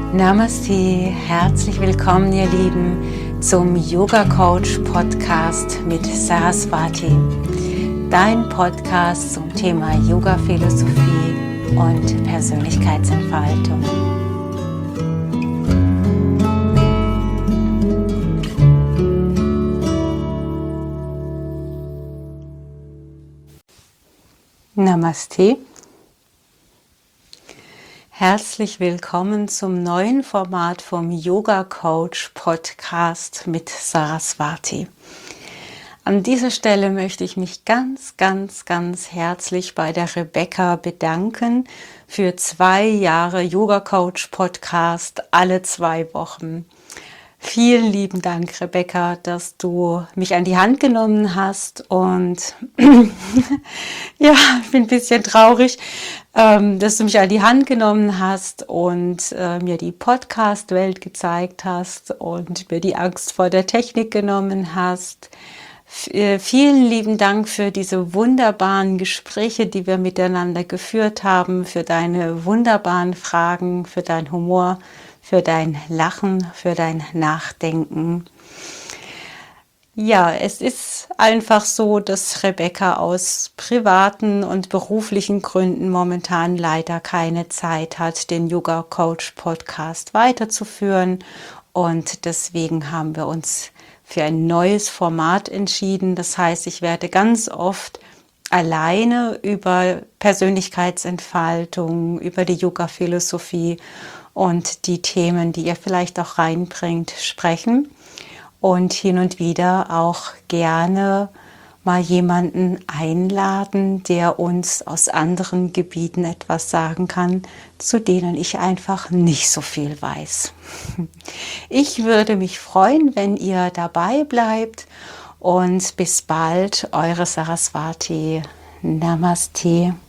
Namaste, herzlich willkommen ihr Lieben zum Yoga Coach Podcast mit Saraswati, dein Podcast zum Thema Yoga Philosophie und Persönlichkeitsentfaltung. Namaste. Herzlich willkommen zum neuen Format vom Yoga Coach Podcast mit Saraswati. An dieser Stelle möchte ich mich ganz herzlich bei der Rebecca bedanken für 2 Jahre Yoga Coach Podcast alle 2 Wochen. Vielen lieben Dank, Rebecca, dass du mich an die Hand genommen hast und ja, ich bin ein bisschen traurig, dass du mich an die Hand genommen hast und mir die Podcast-Welt gezeigt hast und mir die Angst vor der Technik genommen hast. Vielen lieben Dank für diese wunderbaren Gespräche, die wir miteinander geführt haben, für deine wunderbaren Fragen, für deinen Humor, für dein Lachen, für dein Nachdenken. Ja, es ist einfach so, dass Rebecca aus privaten und beruflichen Gründen momentan leider keine Zeit hat, den Yoga Coach Podcast weiterzuführen. Und deswegen haben wir uns für ein neues Format entschieden. Das heißt, ich werde ganz oft alleine über Persönlichkeitsentfaltung, über die Yoga-Philosophie und die Themen, die ihr vielleicht auch reinbringt, sprechen. Und hin und wieder auch gerne mal jemanden einladen, der uns aus anderen Gebieten etwas sagen kann, zu denen ich einfach nicht so viel weiß. Ich würde mich freuen, wenn ihr dabei bleibt und bis bald, eure Saraswati. Namaste.